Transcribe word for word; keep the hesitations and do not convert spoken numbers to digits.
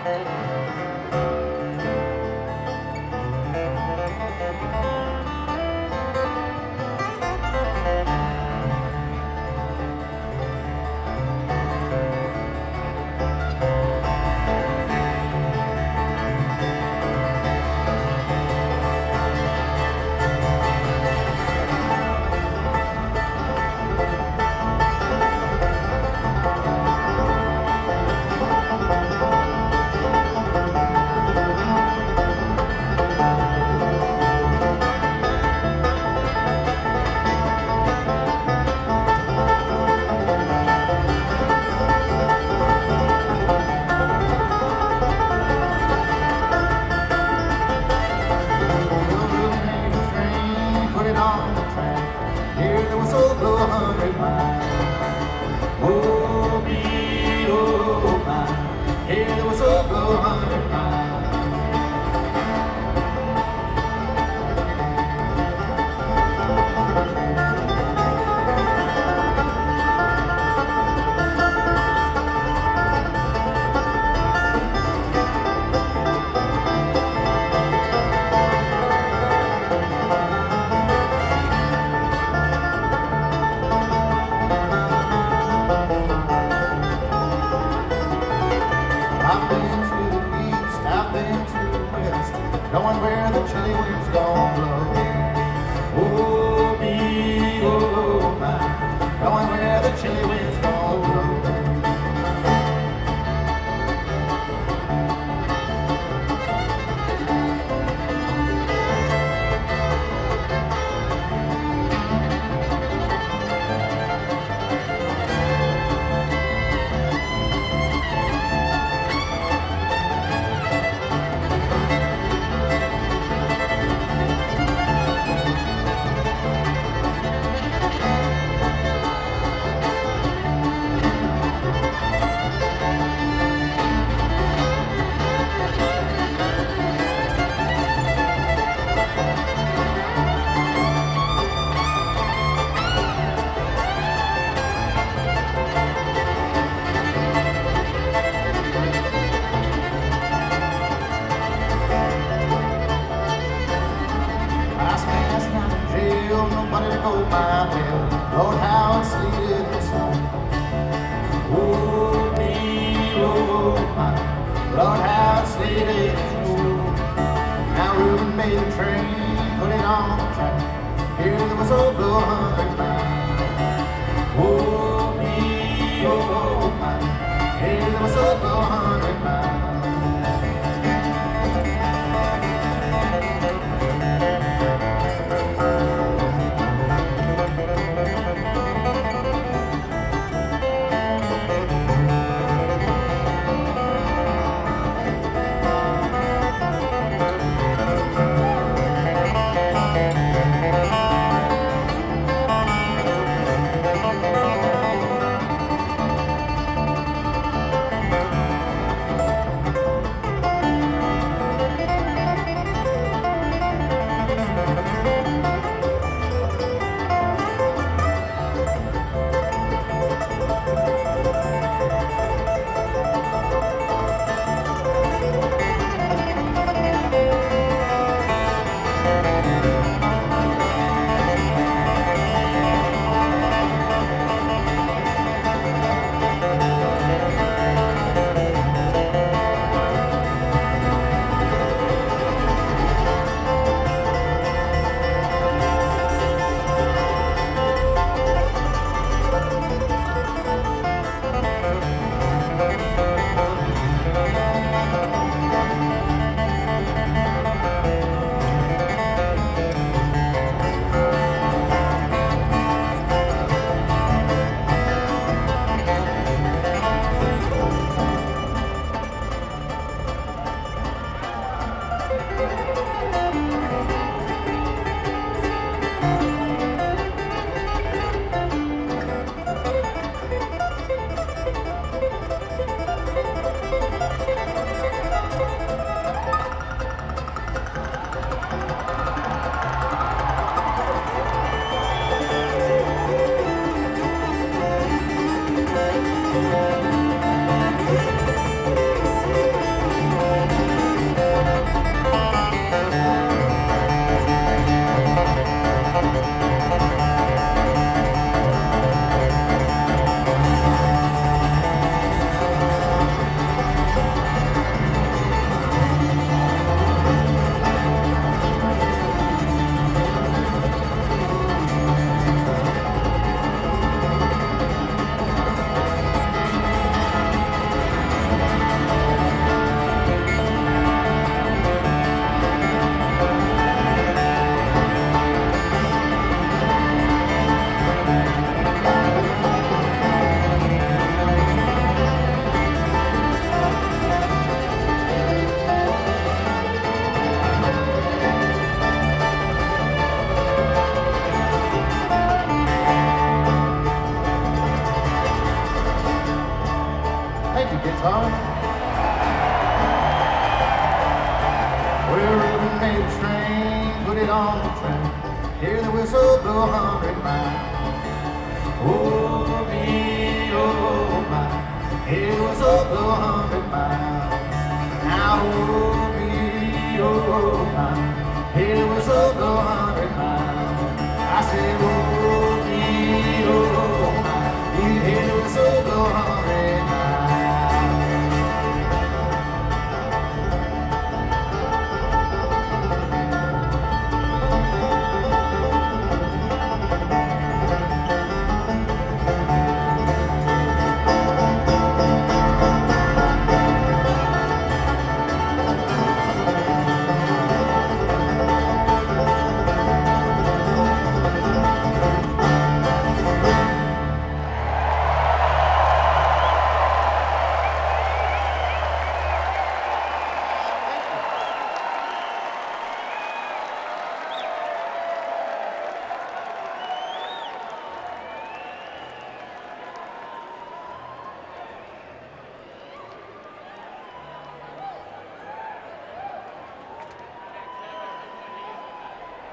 Going where the chilly winds don't blow. Oh, me, oh, my. Going where the chilly winds don't blow. Nobody to go my way. Lord, how it's sleeted and snowed. Oh, me, oh, my. Lord, how it's sleeted and snowed. Now Reuben made the train, put it on the track. Hear the whistle blow a hundred miles. Oh, me, oh, my. Hear the whistle blow a hundred miles. the guitar. Well, Reuben made a train, put it on the track. Hear the whistle blow a hundred miles. Oh me, oh my, hear the whistle blow a hundred miles.